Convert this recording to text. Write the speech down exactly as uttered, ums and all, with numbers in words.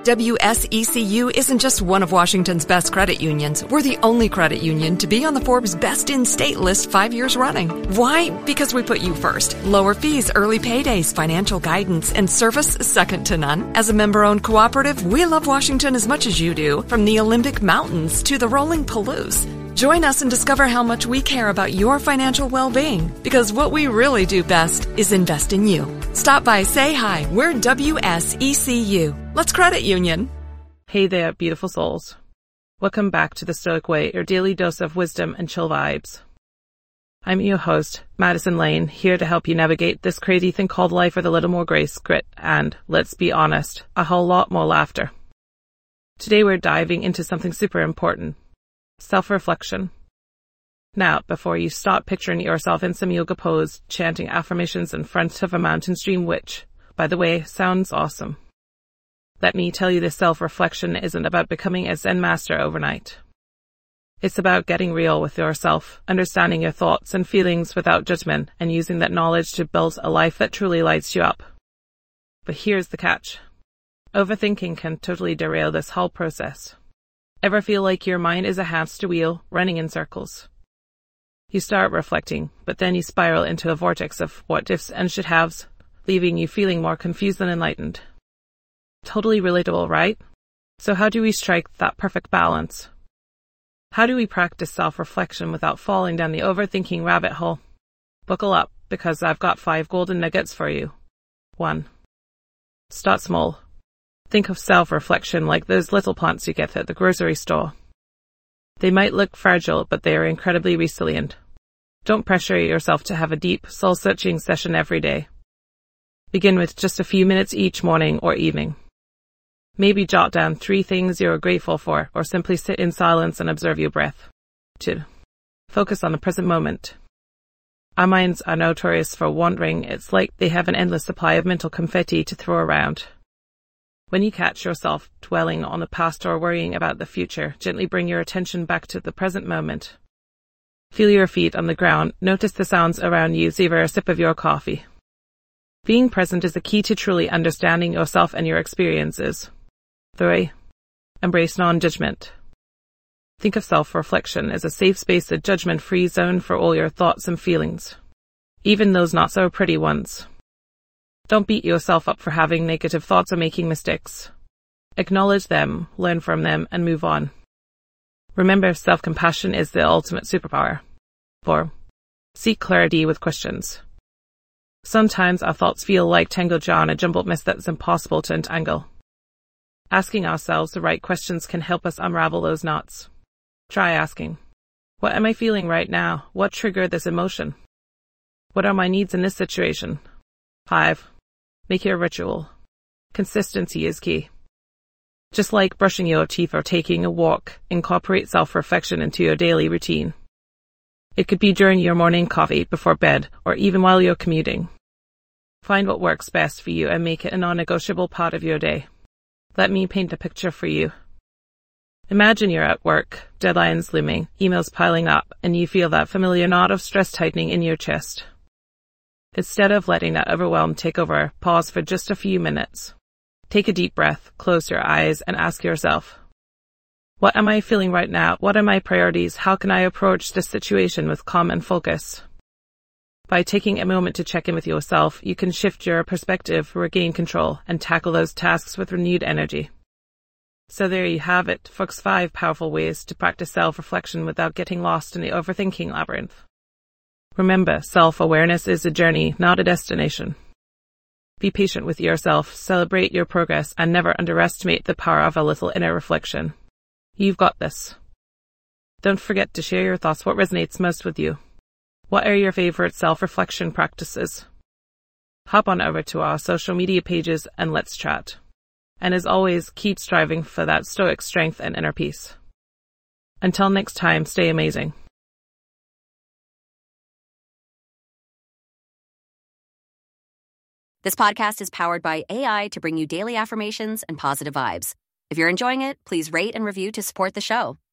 W S E C U isn't just one of Washington's best credit unions. We're the only credit union to be on the Forbes Best in State list five years running. Why? Because we put you first. Lower fees, early paydays, financial guidance, and service second to none. As a member-owned cooperative, we love Washington as much as you do, from the Olympic Mountains to the rolling Palouse. Join us and discover how much we care about your financial well-being, because what we really do best is invest in you. Stop by, say hi. We're W S E C U. Let's credit union. Hey there, beautiful souls. Welcome back to The Stoic Way, your daily dose of wisdom and chill vibes. I'm your host, Madison Lane, here to help you navigate this crazy thing called life with a little more grace, grit, and, let's be honest, a whole lot more laughter. Today we're diving into something super important. Self-reflection. Now, before you start picturing yourself in some yoga pose, chanting affirmations in front of a mountain stream, which, by the way, sounds awesome. Let me tell you this self-reflection isn't about becoming a Zen master overnight. It's about getting real with yourself, understanding your thoughts and feelings without judgment, and using that knowledge to build a life that truly lights you up. But here's the catch. Overthinking can totally derail this whole process. Ever feel like your mind is a hamster wheel running in circles? You start reflecting, but then you spiral into a vortex of what ifs and should haves, leaving you feeling more confused than enlightened. Totally relatable, right? So how do we strike that perfect balance? How do we practice self-reflection without falling down the overthinking rabbit hole? Buckle up, because I've got five golden nuggets for you. One. Start small. Think of self-reflection like those little plants you get at the grocery store. They might look fragile, but they are incredibly resilient. Don't pressure yourself to have a deep, soul-searching session every day. Begin with just a few minutes each morning or evening. Maybe jot down three things you're grateful for, or simply sit in silence and observe your breath. Two. Focus on the present moment. Our minds are notorious for wandering. It's like they have an endless supply of mental confetti to throw around. When you catch yourself dwelling on the past or worrying about the future, gently bring your attention back to the present moment. Feel your feet on the ground. Notice the sounds around you. Savor a sip of your coffee. Being present is the key to truly understanding yourself and your experiences. Three. Embrace non-judgment. Think of self-reflection as a safe space, a judgment-free zone for all your thoughts and feelings, even those not-so-pretty ones. Don't beat yourself up for having negative thoughts or making mistakes. Acknowledge them, learn from them, and move on. Remember, self-compassion is the ultimate superpower. Four. Seek clarity with questions. Sometimes our thoughts feel like tangled yarn, in a jumbled mess that's impossible to untangle. Asking ourselves the right questions can help us unravel those knots. Try asking, what am I feeling right now? What triggered this emotion? What are my needs in this situation? Five. Make it a ritual. Consistency is key. Just like brushing your teeth or taking a walk, incorporate self-reflection into your daily routine. It could be during your morning coffee, before bed, or even while you're commuting. Find what works best for you and make it a non-negotiable part of your day. Let me paint a picture for you. Imagine you're at work, deadlines looming, emails piling up, and you feel that familiar knot of stress tightening in your chest. Instead of letting that overwhelm take over, pause for just a few minutes. Take a deep breath, close your eyes, and ask yourself, what am I feeling right now? What are my priorities? How can I approach this situation with calm and focus? By taking a moment to check in with yourself, you can shift your perspective, regain control, and tackle those tasks with renewed energy. So there you have it, folks, five powerful ways to practice self-reflection without getting lost in the overthinking labyrinth. Remember, self-awareness is a journey, not a destination. Be patient with yourself, celebrate your progress, and never underestimate the power of a little inner reflection. You've got this. Don't forget to share your thoughts. What resonates most with you? What are your favorite self-reflection practices? Hop on over to our social media pages and let's chat. And as always, keep striving for that stoic strength and inner peace. Until next time, stay amazing. This podcast is powered by A I to bring you daily affirmations and positive vibes. If you're enjoying it, please rate and review to support the show.